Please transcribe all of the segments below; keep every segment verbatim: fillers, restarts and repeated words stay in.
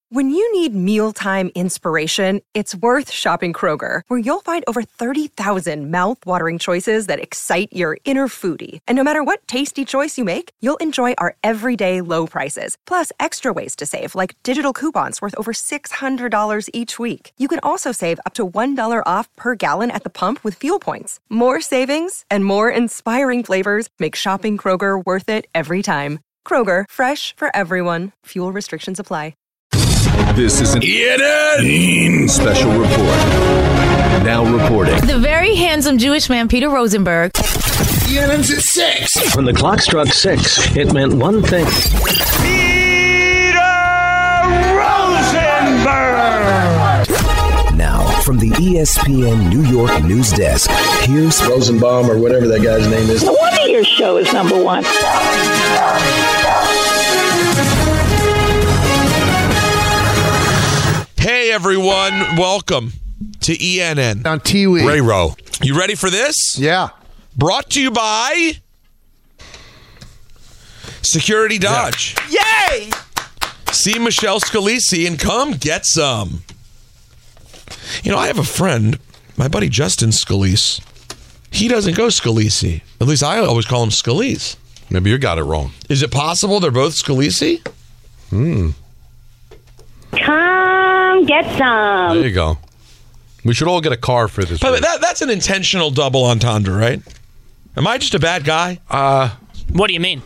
When you need mealtime inspiration, it's worth shopping Kroger, where you'll find over thirty thousand mouth-watering choices that excite your inner foodie. And no matter what tasty choice you make, you'll enjoy our everyday low prices, plus extra ways to save, like digital coupons worth over six hundred dollars each week. You can also save up to one dollar off per gallon at the pump with fuel points. More savings and more inspiring flavors make shopping Kroger worth it every time. Kroger, fresh for everyone. Fuel restrictions apply. This is an E N N special report. Now reporting. The very handsome Jewish man, Peter Rosenberg. E N N's at six. When the clock struck six, it meant one thing. Peter Rosenberg! Now, from the E S P N New York news desk, here's Rosenbaum or whatever that guy's name is. No wonder your show is number one. Hey, everyone. Welcome to E N N. On T V. Ray Rowe. You ready for this? Yeah. Brought to you by Security Dodge. Yeah. Yay! See Michelle Scalisi and come get some. You know, I have a friend, my buddy Justin Scalise. He doesn't go Scalisi. At least I always call him Scalise. Maybe you got it wrong. Is it possible they're both Scalisi? Hmm. Come get some. There you go. We should all get a car for this. But that, that's an intentional double entendre, right? Am I just a bad guy? Uh, what do you mean?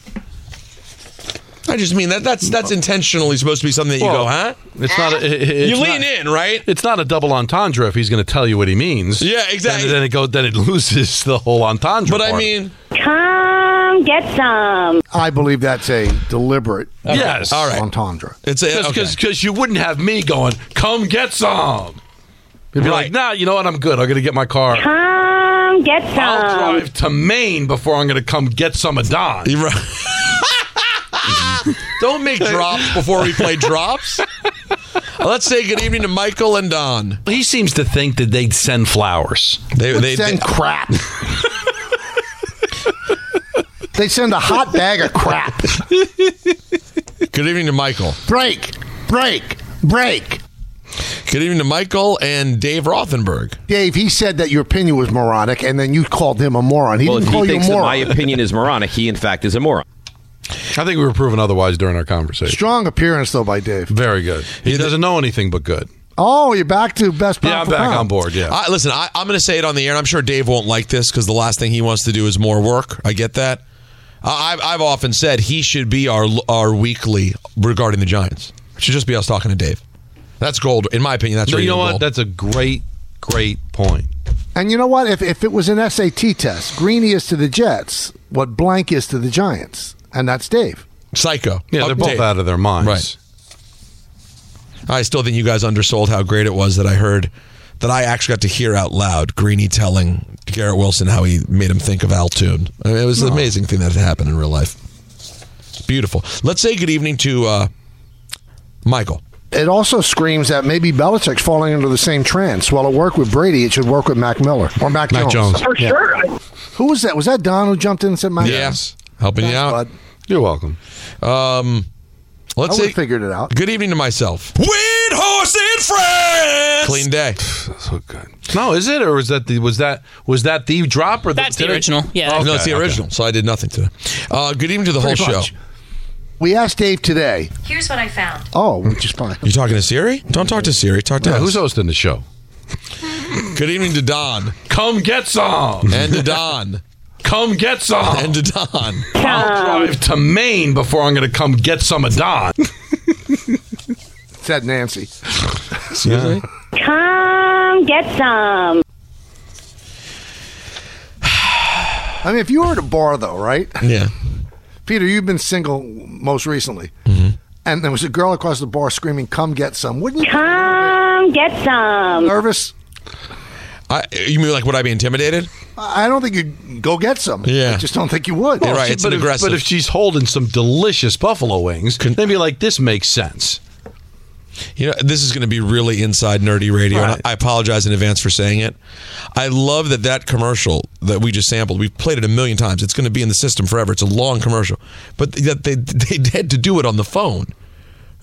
I just mean that that's that's intentionally supposed to be something that you well, go, huh? It's not. A, it, it's you lean not, in, right? It's not a double entendre if he's going to tell you what he means. Yeah, exactly. Then, then it go. Then it loses the whole entendre. But part. I mean, come get some. I believe that's a deliberate okay. yes, all right. entendre. It's because because okay. you wouldn't have me going, come get some. You'd be right. like, nah, you know what? I'm good. I'm going to get my car. Come get some. I'll drive to Maine before I'm going to come get some of Don. You're right. Don't make drops before we play drops. Let's say good evening to Michael and Don. He seems to think that they'd send flowers. They they send they, crap. They send a hot bag of crap. Good evening to Michael. Break, break, break. Good evening to Michael and Dave Rothenberg. Dave, he said that your opinion was moronic, and then you called him a moron. He well, didn't if call he you a thinks that moron. my opinion is moronic, he in fact is a moron. I think we were proven otherwise during our conversation. Strong appearance, though, by Dave. Very good. He Yeah, doesn't know anything but good. Oh, you're back to best pound Yeah, I'm for back pound. on board, yeah. I, listen, I, I'm going to say it on the air, and I'm sure Dave won't like this because the last thing he wants to do is more work. I get that. I, I've, I've often said he should be our our weekly regarding the Giants. It should just be us talking to Dave. That's gold. In my opinion, that's No, really you know what? gold. That's a great, great point. And you know what? If, if it was an S A T test, Greeny is to the Jets what blank is to the Giants. And that's Dave. Psycho. Yeah, they're Oh, both Dave. out of their minds. Right. I still think you guys undersold how great it was that I heard, that I actually got to hear out loud Greeny telling Garrett Wilson how he made him think of Al Toon. I mean, it was an amazing thing that had happened in real life. Beautiful. Let's say good evening to uh, Michael. It also screams that maybe Belichick's falling into the same trance. While it worked with Brady, it should work with Mac Miller or Mac, Mac Jones. Jones. For Yeah. sure. Who was that? Was that Don who jumped in and said Mac? Yes. Helping Thanks, you out. bud. You're welcome. Um, I let's would say have figured it out. good evening to myself. Wind Horse and Friends. Clean day. So good. No, is it, or was that the was that was that the drop, or That's the, the original. Yeah. no, it's the okay. original, so I did nothing today. Uh, good evening to the Pretty whole much. show. We asked Dave today. Here's what I found. Oh, which is fine. You talking to Siri? Don't talk to Siri. Talk to Yeah, us. who's hosting the show? Good evening to Don. Come get some. And to Don. Come get some. And to Don. I'll drive to Maine before I'm going to come get some of Don. Said Nancy. Excuse me? Come get some. I mean, if you were at a bar, though, right? Yeah. Peter, you've been single most recently. Mm-hmm. And there was a girl across the bar screaming, come get some. Wouldn't you Come get some. be nervous? I, you mean like would I be intimidated? I don't think you'd go get some. Yeah. I just don't think you would. You're right. It's but, an if, aggressive. but if she's holding some delicious buffalo wings, then be like, this makes sense. You know, this is going to be really inside nerdy radio, Right. and I apologize in advance for saying it. I love that that commercial that we just sampled, we've played it a million times. It's going to be in the system forever. It's a long commercial. But that they, they had to do it on the phone.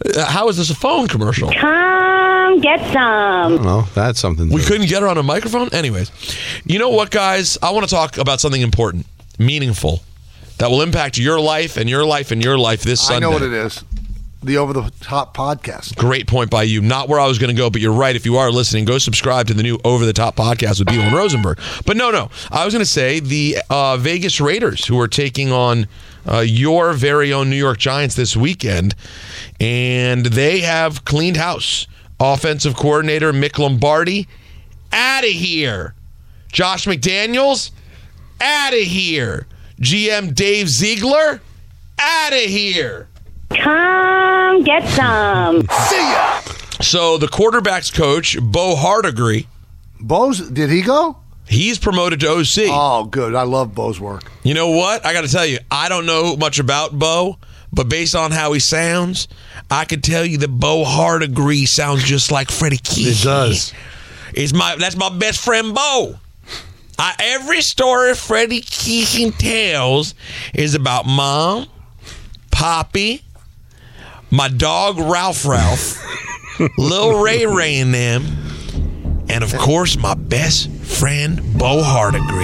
Uh, how is this a phone commercial? Come get I some. don't know. That's something. We to- couldn't get her on a microphone? Anyways, you know what, guys? I want to talk about something important, meaningful, that will impact your life and your life and your life this Sunday. I know what it is. The Over the Top podcast. Great point by you. Not where I was going to go, but you're right. If you are listening, go subscribe to the new Over the Top podcast with Beal and Rosenberg. But no, no. I was going to say the uh, Vegas Raiders, who are taking on uh, your very own New York Giants this weekend, and they have cleaned house. Offensive coordinator Mick Lombardi, out of here. Josh McDaniels, out of here. G M Dave Ziegler, out of here. Come get some. See ya. So the quarterback's coach, Bo Hardigree. Bo's, did he go? He's promoted to O C. Oh, good. I love Bo's work. You know what? I got to tell you, I don't know much about Bo, but based on how he sounds, I could tell you that Bo Hardigree sounds just like Freddie Keefe. It does. It's my that's my best friend Bo. I, every story Freddie Keefe tells is about Mom, Poppy, my dog Ralph Ralph, Lil Ray Ray and them, and of course my best friend Bo Hardigree.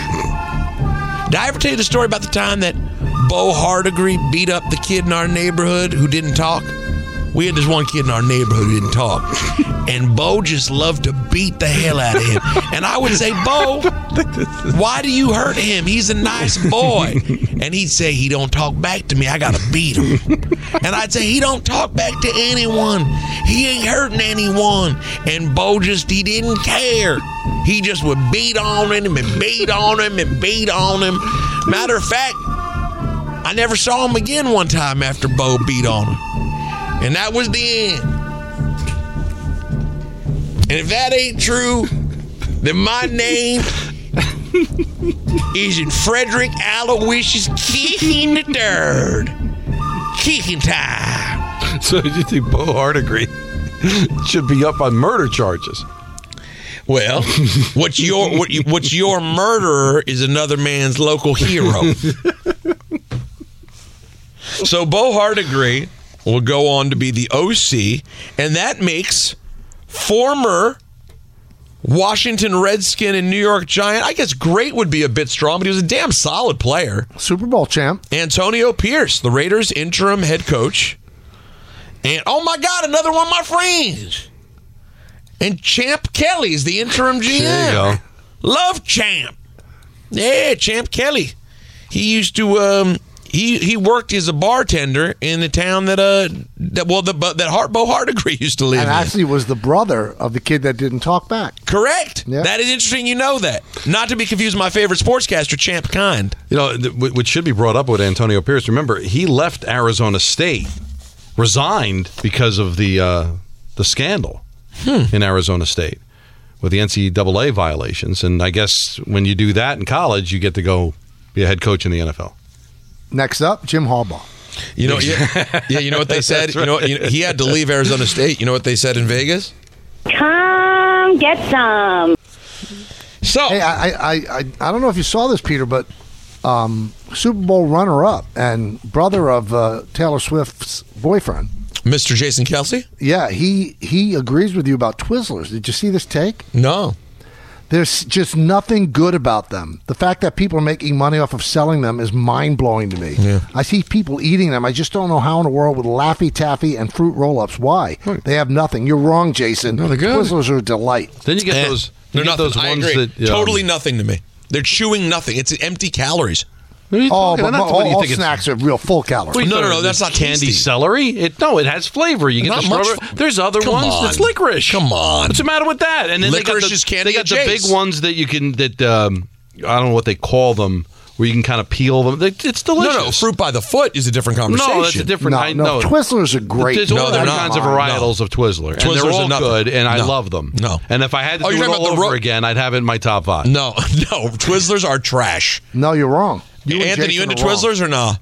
Did I ever tell you the story about the time that Bo Hardigree beat up the kid in our neighborhood who didn't talk? We had this one kid in our neighborhood who didn't talk, and Bo just loved to beat the hell out of him. And I would say, Bo, why do you hurt him? He's a nice boy. And he'd say, he don't talk back to me. I got to beat him. And I'd say, he don't talk back to anyone. He ain't hurting anyone. And Bo just, he didn't care. He just would beat on him and beat on him and beat on him. Matter of fact, I never saw him again one time after Bo beat on him. And that was the end. And if that ain't true, then my name is in Frederick Aloysius Keehan the Third. Keehan time. So you think Bo Hardigree should be up on murder charges? Well, what's your what, what's your murderer is another man's local hero. So Bo Hardigree will go on to be the O C, and that makes former Washington Redskin and New York Giant, I guess great would be a bit strong, but he was a damn solid player. Super Bowl champ. Antonio Pierce, the Raiders' interim head coach. And, oh my God, another one of my friends. And Champ Kelly's the interim G M. There you go. Love Champ. Yeah, Champ Kelly. He used to... Um, He he worked as a bartender in the town that uh that well the that Hart Bo Hardigree used to live and in. actually was the brother of the kid that didn't talk back. Correct. Yeah. That is interesting. You know that. Not to be confused with my favorite sportscaster, Champ Kind. You know, th- which should be brought up with Antonio Pierce. Remember, he left Arizona State, resigned because of the uh, the scandal hmm. in Arizona State with the N C double A violations. And I guess when you do that in college, you get to go be a head coach in the N F L. Next up, Jim Harbaugh. You know, yeah, yeah, you know what they said? Right. You know, you know, he had to leave Arizona State. You know what they said in Vegas? Come get some. So, hey, I, I, I, I don't know if you saw this, Peter, but um, Super Bowl runner-up and brother of uh, Taylor Swift's boyfriend, Mister Jason Kelce? Yeah, he he agrees with you about Twizzlers. Did you see this take? No. There's just nothing good about them. The fact that people are making money off of selling them is mind-blowing to me. Yeah. I see people eating them. I just don't know how in the world with Laffy Taffy and fruit roll-ups. Why? Right. They have nothing. You're wrong, Jason. No, they're good. Twizzlers are a delight. Then you get Eh, those. They're You get nothing. those I ones agree. that um, Totally nothing to me. They're chewing nothing. It's empty calories. What are you Oh, talking but about? all, What do you all think it's- snacks are real full calories. What are you No, no, talking no, that's about? not candy tasty. celery. It no, it has flavor. You get Not the much strawberry. f- There's other Come ones on. that's licorice. Come on. What's the matter with that? And then Licorice they got the, is candy They got at the big Jace. ones that you can that um, I don't know what they call them, where you can kind of peel them. They- It's delicious. No, no, fruit by the foot is a different conversation. No, that's a different. No, I no, know. Twizzlers are great. There's No, all they're different not. kinds of No. varietals of Twizzler, and Twizzlers they're are all nothing. good, and I No. love them. No. And if I had to Oh, do you're it talking all about the over ro- again, I'd have it in my top five. No, no, Twizzlers are trash. No, you're wrong. You and Anthony, you Jason into are wrong. Twizzlers or nah?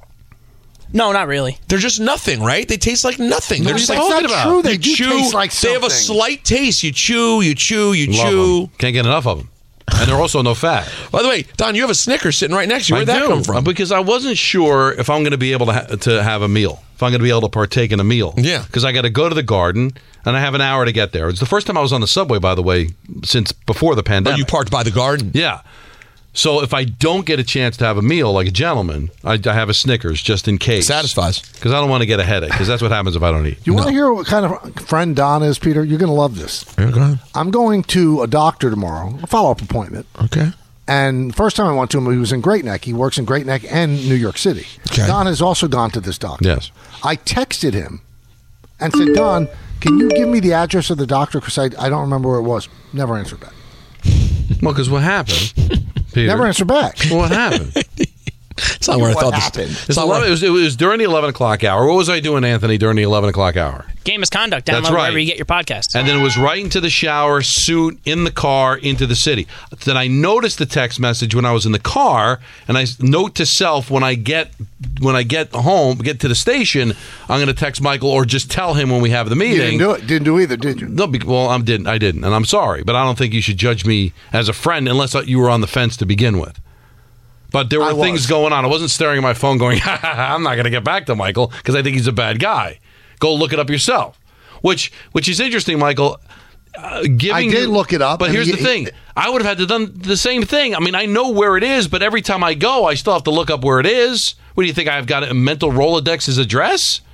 No, not really. They're just nothing, right? They taste like nothing. They're No, just that's like not about? true. They you do chew. taste like they something. have a slight taste. You chew, you chew, you Love chew. them. Can't get enough of them. And they're also no fat. By the way, Don, you have a Snickers sitting right next to you. Where'd I that do, come from? Because I wasn't sure if I'm going to be able to ha- to have a meal. If I'm going to be able to partake in a meal. Yeah. Because I got to go to the garden, and I have an hour to get there. It's the first time I was on the subway, by the way, since before the pandemic. Oh, you parked by the garden? Yeah. So if I don't get a chance to have a meal like a gentleman, I, I have a Snickers just in case. Satisfies. Because I don't want to get a headache, because that's what happens if I don't eat. You want to hear what kind of friend Don is, Peter? You're going to love this. Yeah, go ahead. I'm going to a doctor tomorrow, a follow-up appointment. Okay. And the first time I went to him, he was in Great Neck. He works in Great Neck and New York City. Okay. Don has also gone to this doctor. Yes. I texted him and said, Don, can you give me the address of the doctor? Because I, I don't remember where it was. Never answered back. Well, because what happened? Peter? Never answered back. Well, what happened? It's not where I What thought happened? this. It's eleven, it, was, it was during the eleven o'clock hour. What was I doing, Anthony, during the eleven o'clock hour? Game misconduct. Download That's right. wherever you get your podcasts. And then it was right into the shower, suit, in the car, into the city. Then I noticed the text message when I was in the car, and I note to self when I get when I get home, get to the station, I'm going to text Michael or just tell him when we have the meeting. You didn't do it. Didn't do either, did you? No, be- well, I didn't. I didn't, and I'm sorry, but I don't think you should judge me as a friend unless you were on the fence to begin with. But there were I things was. going on. I wasn't staring at my phone going, ha, ha, ha, I'm not going to get back to Michael because I think he's a bad guy. Go look it up yourself. Which which is interesting, Michael. Uh, giving I did you- look it up, But and here's he- the thing. I would have had to done the same thing. I mean, I know where it is, but every time I go, I still have to look up where it is. What do you think? I've got a mental Rolodex's address?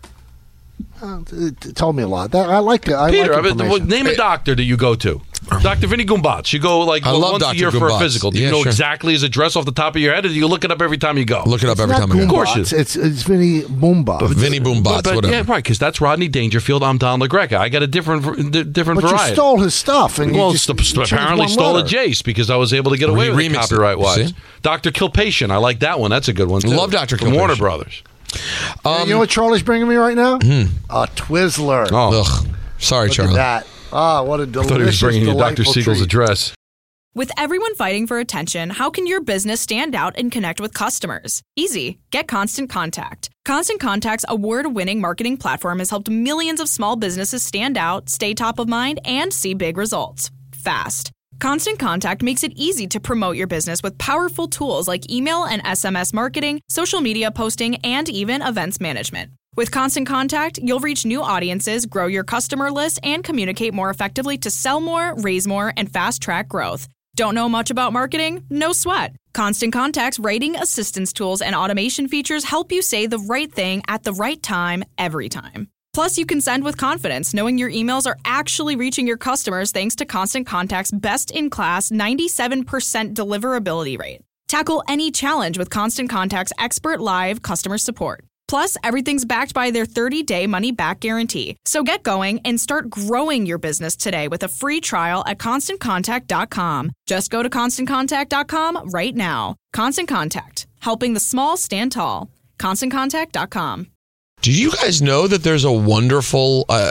Uh, it, it told me a lot. That, I like it. I Peter, I like mean, information. name a doctor that you go to. Doctor Vinny Gumbats. You go like I well, love once Doctor a year for a Gumbats. physical. Do you Yeah, know sure. exactly his address off the top of your head, or do you look it up every time you go? Look it up every It's time not I go. Of course Boombots. you- It's, it's Vinny Boombots. Vinny Boom Bots, But- but- whatever. Yeah, right, because that's Rodney Dangerfield. I'm Don LaGreca. I got a different v- d- different But variety. you stole his stuff. and well, you just st- you changed apparently one stole a letter. Jace because I was able to get away Re- with it remix it. copyright-wise. See? Doctor Kilpation. I like that one. That's a good one, too. Love Doctor From Warner Kilpation. Brothers. And you know what Charlie's bringing me right now? A Twizzler. Oh, Ugh. Sorry, Look Charlie. at that. Ah, what a delicious, I thought he was bringing you Doctor delightful Siegel's treat. address. With everyone fighting for attention, how can your business stand out and connect with customers? Easy. Get Constant Contact. Constant Contact's award-winning marketing platform has helped millions of small businesses stand out, stay top of mind, and see big results fast. Constant Contact makes it easy to promote your business with powerful tools like email and S M S marketing, social media posting, and even events management. With Constant Contact, you'll reach new audiences, grow your customer list, and communicate more effectively to sell more, raise more, and fast-track growth. Don't know much about marketing? No sweat. Constant Contact's writing assistance tools and automation features help you say the right thing at the right time, every time. Plus, you can send with confidence, knowing your emails are actually reaching your customers thanks to Constant Contact's best-in-class ninety-seven percent deliverability rate. Tackle any challenge with Constant Contact's expert live customer support. Plus, everything's backed by their thirty-day money-back guarantee. So get going and start growing your business today with a free trial at constant contact dot com. Just go to constant contact dot com right now. Constant Contact, helping the small stand tall. constant contact dot com. Did you guys know that there's a wonderful uh,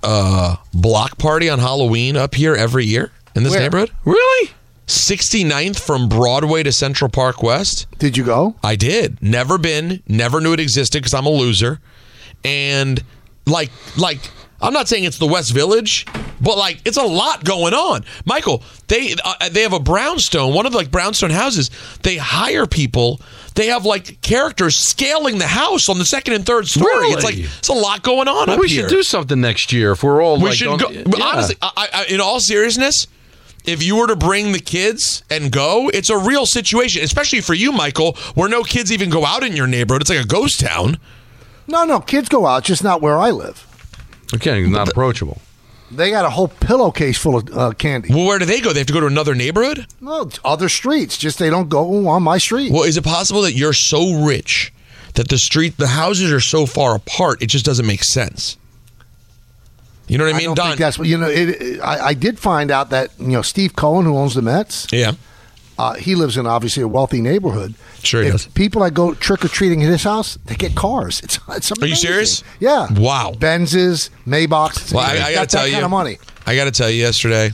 uh, block party on Halloween up here every year in this Where? neighborhood? Really? sixty-ninth from Broadway to Central Park West. Did you go? I did. Never been. Never knew it existed because I'm a loser. And like, like I'm not saying it's the West Village, but like it's a lot going on. Michael, they uh, they have a brownstone, one of the like brownstone houses. They hire people. They have like characters scaling the house on the second and third story. Really? It's like it's a lot going on Well, up we here. should do something next year if we're all We like, should on- go. But Yeah. honestly, I, I, in all seriousness, if you were to bring the kids and go, it's a real situation, especially for you, Michael, where no kids even go out in your neighborhood. It's like a ghost town. No, no. Kids go out, just not where I live. Okay, not approachable. They got a whole pillowcase full of uh, candy. Well, where do they go? They have to go to another neighborhood? No, other streets. Just they don't go on my street. Well, is it possible that you're so rich that the street, the houses are so far apart, it just doesn't make sense? You know what I mean, don't Don? think that's what you know. It, it, I, I did find out that you know Steve Cohen, who owns the Mets, yeah, uh, he lives in obviously a wealthy neighborhood. Sure he if does. People that go trick or treating at his house, they get cars. It's, it's amazing. Are you serious? Yeah. Wow. Benzes, Maybachs. Well, I, I got got to tell that you, kind of money. I got to tell you, yesterday,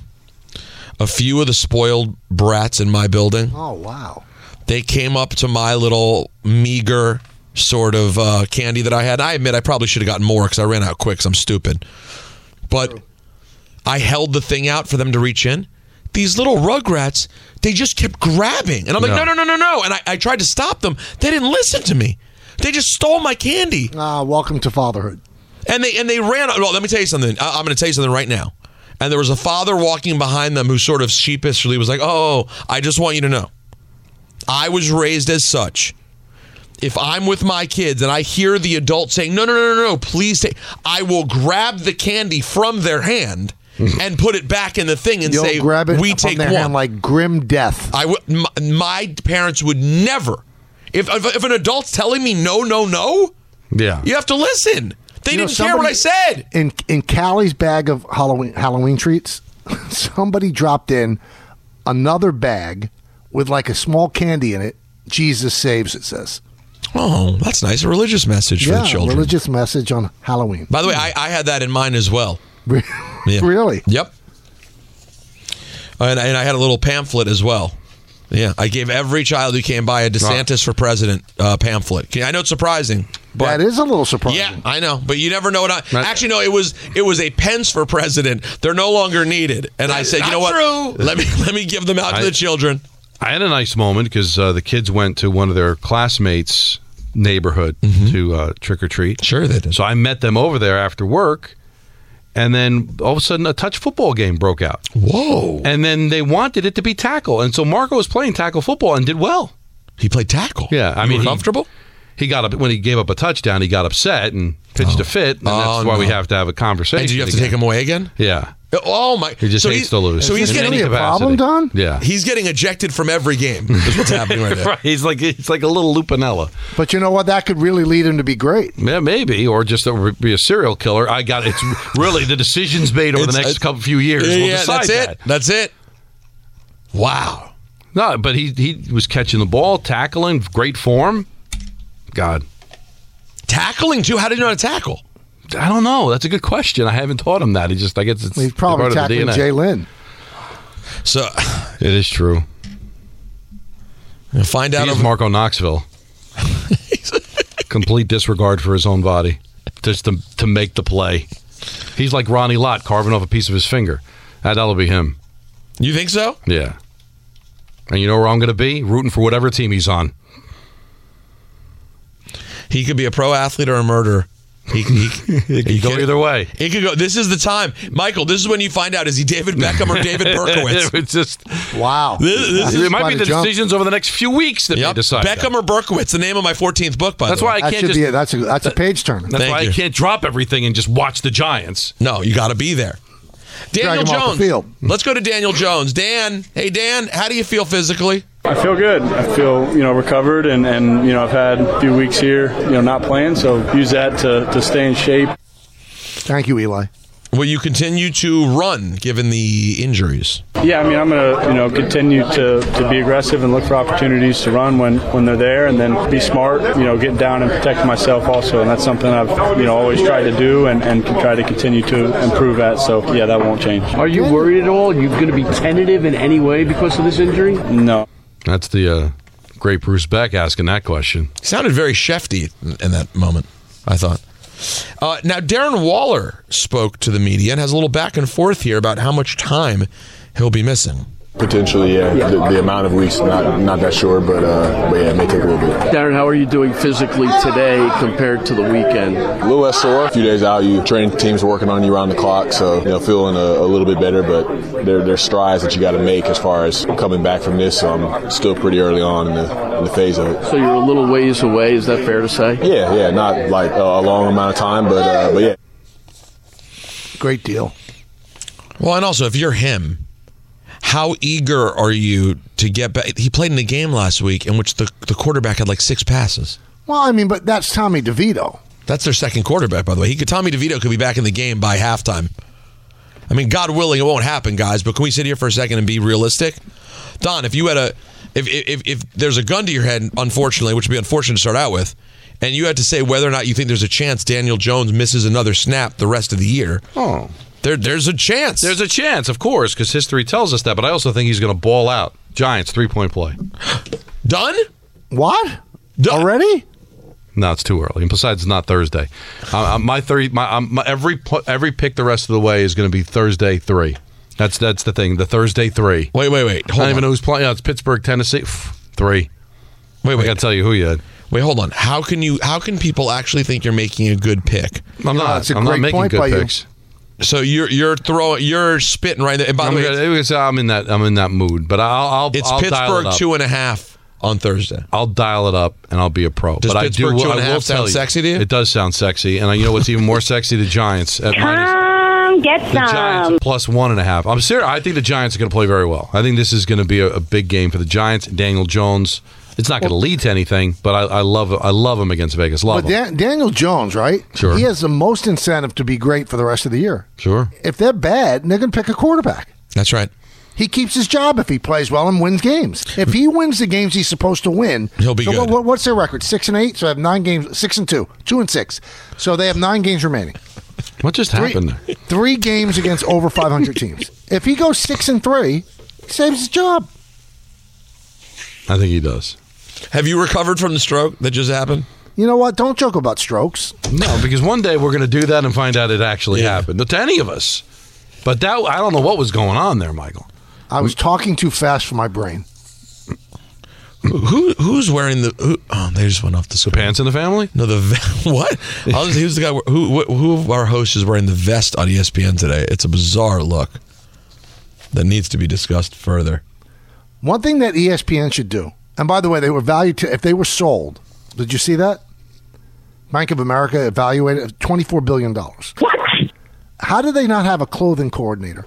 a few of the spoiled brats in my building. Oh wow. They came up to my little meager sort of uh, candy that I had. I admit I probably should have gotten more because I ran out quick because I'm stupid. But I held the thing out for them to reach in. these little rugrats, they just kept grabbing. And I'm like, no, no, no, no, no. And I, I tried to stop them. They didn't listen to me. They just stole my candy. Ah, welcome to fatherhood. And they and they ran. Well, let me tell you something. I, I'm going to tell you something right now. And there was a father walking behind them who sort of sheepishly was like, oh, I just want you to know. I was raised as such. If I'm with my kids and I hear the adult saying, no, no, no, no, no, please take, I will grab the candy from their hand and put it back in the thing and You'll say, grab it we from take their one. hand like grim death. I w- my, my parents would never. If, if if an adult's telling me no, no, no, yeah, you have to listen. They You know, didn't care what I said. In in Callie's bag of Halloween Halloween treats, somebody dropped in another bag with like a small candy in it. Jesus saves, it says. Oh, that's nice. A religious message yeah, for the children. religious message on Halloween. By the way, I, I had that in mine as well. Yeah. Really? Yep. And, and I had a little pamphlet as well. Yeah, I gave every child who came by a DeSantis for president uh, pamphlet. I know it's surprising. But that is a little surprising. Yeah, I know, but you never know what I. Right. Actually, no, it was it was a Pence for president. They're no longer needed, and I said, you know what? True. Let me let me give them out to I, the children. I had a nice moment because uh, the kids went to one of their classmates' neighborhood mm-hmm. to uh, trick or treat. Sure, they did. So I met them over there after work. And then all of a sudden, a touch football game broke out. Whoa. And then they wanted it to be tackle. And so Marco was playing tackle football and did well. He played tackle? Yeah. I you mean, were comfortable? He, he got up when he gave up a touchdown, he got upset and pitched oh. a fit. And that's oh, why no. we have to have a conversation. And did you have again. to take him away again? Yeah. Oh, my. He just so hates to lose. So he's is getting a problem, Don? Yeah. He's getting ejected from every game. Is what's happening right now. Right. He's like, it's like a little Lupinella. But you know what? That could really lead him to be great. Yeah, maybe. Or just a, be a serial killer. I got It's really the decisions made over it's, the next uh, couple few years. Yeah, will yeah decide that's that. it. That's it. Wow. No, but he, he was catching the ball, tackling, great form. God. Tackling, too? How did you know how to tackle? I don't know. That's a good question. I haven't taught him that. He just, I guess it's He's probably part tackling of the D N A. Jay Lynn. So it is true. You'll find out. He's over- Marco Knoxville. Complete disregard for his own body, just to to make the play. He's like Ronnie Lott carving off a piece of his finger. That, that'll be him. You think so? Yeah. And you know where I'm going to be? Rooting for whatever team he's on. He could be a pro athlete or a murderer. He, he, it could go either way. It could go. This is the time, Michael. This is when you find out: is he David Beckham or David Berkowitz? It's just wow. This, this it might be the jump. decisions over the next few weeks that yep. may decide. Beckham that. or Berkowitz, the name of my fourteenth book. By that's the way, why I that can't just. Be a, that's a that's a page turner. That's Thank why you. I can't drop everything and just watch the Giants. No, you got to be there. Daniel Drag him off Jones. the field. Let's go to Daniel Jones. Dan, hey Dan, how do you feel physically? I feel good. I feel, you know, recovered, and, and you know, I've had a few weeks here, you know, not playing, so use that to, to stay in shape. Thank you, Eli. Will you continue to run given the injuries? Yeah, I mean, I'm going to, you know, continue to, to be aggressive and look for opportunities to run when, when they're there, and then be smart, you know, get down and protect myself also, and that's something I've, you know, always tried to do and, and can try to continue to improve at, so yeah, that won't change. Are you worried at all? Are you going to be tentative in any way because of this injury? No. That's the uh, great Bruce Beck asking that question. He sounded very Shefty in that moment, I thought. Uh, now, Darren Waller spoke to the media and has a little back and forth here about how much time he'll be missing. Potentially, yeah. The, the amount of weeks, not not that sure, but, uh, but yeah, it may take a little bit. Darren, how are you doing physically today compared to the weekend? A little less sore. A few days out, you training teams working on you around the clock, so you know, feeling a, a little bit better. But there, there's strides that you got to make as far as coming back from this. So I'm still pretty early on in the, in the phase of it. So you're a little ways away. Is that fair to say? Yeah, yeah. Not like a, a long amount of time, but uh, but yeah. Great deal. Well, and also, if you're him, how eager are you to get back? He played in a game last week in which the, the quarterback had like six passes. Well, I mean, but that's Tommy DeVito. That's their second quarterback, by the way. He could Tommy DeVito could be back in the game by halftime. I mean, God willing, it won't happen, guys. But can we sit here for a second and be realistic? Don, if you had a, if if if there's a gun to your head, unfortunately, which would be unfortunate to start out with, and you had to say whether or not you think there's a chance Daniel Jones misses another snap the rest of the year. Oh. There, there's a chance. There's a chance, of course, because history tells us that. But I also think he's going to ball out. Giants, three-point play. Done? What? Done. Already? No, it's too early. And besides, it's not Thursday. Uh, my thirty, my, um, my every every pick the rest of the way is going to be Thursday three. That's that's the thing. The Thursday three. Wait, wait, wait. I don't even know who's playing. Oh, it's Pittsburgh, Tennessee. Three. Wait, wait. I got to tell you who you had. Wait, hold on. How can you? How can people actually think you're making a good pick? I'm not. That's a I'm not great making point good by you. picks. So you're you're throwing you're spitting right there. And by I'm, the way, gonna, it's, I'm in that I'm in that mood. But I'll I'll it's I'll dial Pittsburgh it up. two and a half on Thursday. I'll dial it up and I'll be a pro. Does but Pittsburgh I do. two and a I will half sound tell you, sexy to you? It does sound sexy, and you know what's even more sexy? The Giants at minus. Come get The Giants some. are plus one and a half. I'm serious. I think the Giants are going to play very well. I think this is going to be a, a big game for the Giants. Daniel Jones. It's not going to lead to anything, but I, I love I love him against Vegas. Love But him. Dan- Daniel Jones, right? Sure. He has the most incentive to be great for the rest of the year. Sure. If they're bad, they're going to pick a quarterback. That's right. He keeps his job if he plays well and wins games. If he wins the games he's supposed to win, He'll be so good. What, what's their record? Six and eight. So they have nine games. Six and two. Two and six. So they have nine games remaining. What just Three, happened there? three games against over five hundred teams. If he goes six and three, he saves his job. I think he does. Have you recovered from the stroke that just happened? You know what? Don't joke about strokes. No, because one day we're going to do that and find out it actually Yeah. happened to any of us. But that I don't know what was going on there, Michael. I was talking too fast for my brain. Who, who who's wearing the? Who, oh, they just went off the screen. Pants in the family? No, the ve- what? I was, who's the guy? Who who of our hosts is wearing the vest on E S P N today? It's a bizarre look that needs to be discussed further. One thing that E S P N should do, and by the way, they were valued to, if they were sold, did you see that? Bank of America evaluated at twenty-four billion dollars. What? How do they not have a clothing coordinator?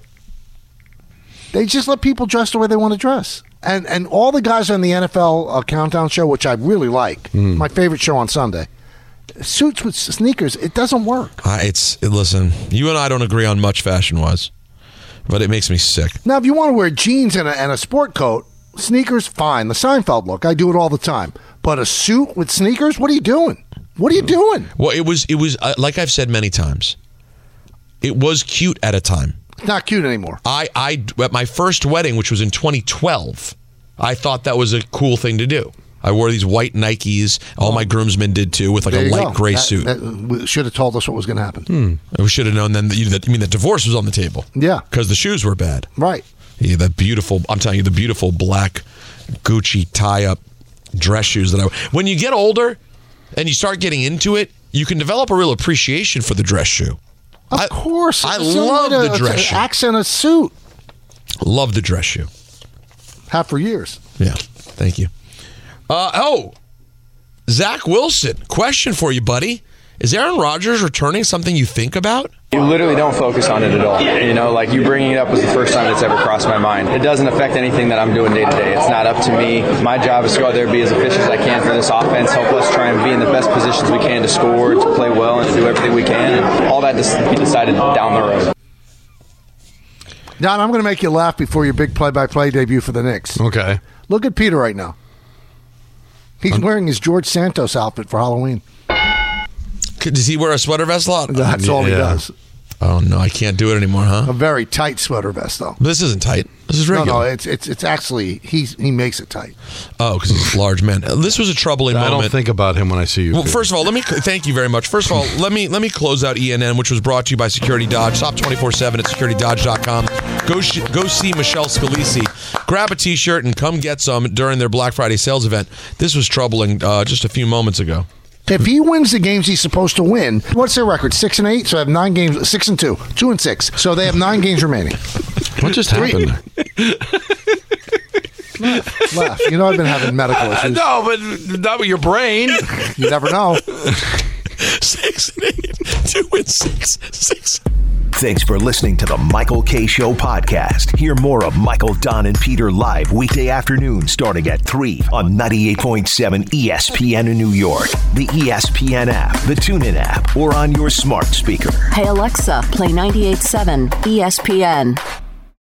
They just let people dress the way they want to dress. And and all the guys on the N F L uh, Countdown show, which I really like, Mm. my favorite show on Sunday, suits with sneakers, it doesn't work. Uh, it's listen. You and I don't agree on much fashion wise, but it makes me sick. Now, if you want to wear jeans and a, and a sport coat, sneakers, fine. The Seinfeld look, I do it all the time. But a suit with sneakers, what are you doing? What are you doing? Well, it was it was uh, like I've said many times. It was cute at a time. It's not cute anymore. I, I at my first wedding, which was in twenty twelve, I thought that was a cool thing to do. I wore these white Nikes. All my groomsmen did too, with like There a you light go. gray That- suit. that should have told us what was going to happen. Hmm. We should have known then that you, that you mean that divorce was on the table. Yeah, because the shoes were bad. Right. Yeah, that beautiful. I'm telling you, the beautiful black Gucci tie-up dress shoes that I. When you get older and you start getting into it, you can develop a real appreciation for the dress shoe. Of I, course. I It's love only the to- dress to shoe. accent a suit. Love the dress shoe. Have for years. Yeah, thank you. Uh, oh, Zach Wilson. Question for you, buddy. Is Aaron Rodgers returning something you think about? You literally don't focus on it at all. You know, like you bringing it up was the first time it's ever crossed my mind. It doesn't affect anything that I'm doing day to day. It's not up to me. My job is to go out there and be as efficient as I can for this offense, help us try and be in the best positions we can to score, to play well, and to do everything we can. And all that just be decided down the road. Don, I'm going to make you laugh before your big play-by-play debut for the Knicks. Okay. Look at Peter right now. He's wearing his George Santos outfit for Halloween. Does he wear a sweater vest a lot? That's all he does. Oh no, I can't do it anymore, huh? A very tight sweater vest, though. This isn't tight. This is regular. No, no, it's it's it's actually he's he makes it tight. Oh, because he's a large man. This was a troubling I moment. don't think about him when I see you. Well, Peter. first of all, let me thank you very much. First of all, let me let me close out E N N, which was brought to you by Security Dodge. Shop twenty-four seven at security dodge dot com. Go sh- go see Michelle Scalisi. Grab a T-shirt and come get some during their Black Friday sales event. This was troubling uh, just a few moments ago. If he wins the games he's supposed to win, what's their record? Six and eight. So they have nine games. Six and two. Two and six. So they have nine games remaining. What just happened there? Laugh, laugh. You know I've been having medical issues. No, but not with your brain. You never know. Six and eight. Two and six. Six. Thanks for listening to the Michael K. Show podcast. Hear more of Michael, Don, and Peter live weekday afternoon starting at three on ninety-eight point seven E S P N in New York, the E S P N app, the TuneIn app, or on your smart speaker. Hey Alexa, play ninety-eight point seven E S P N.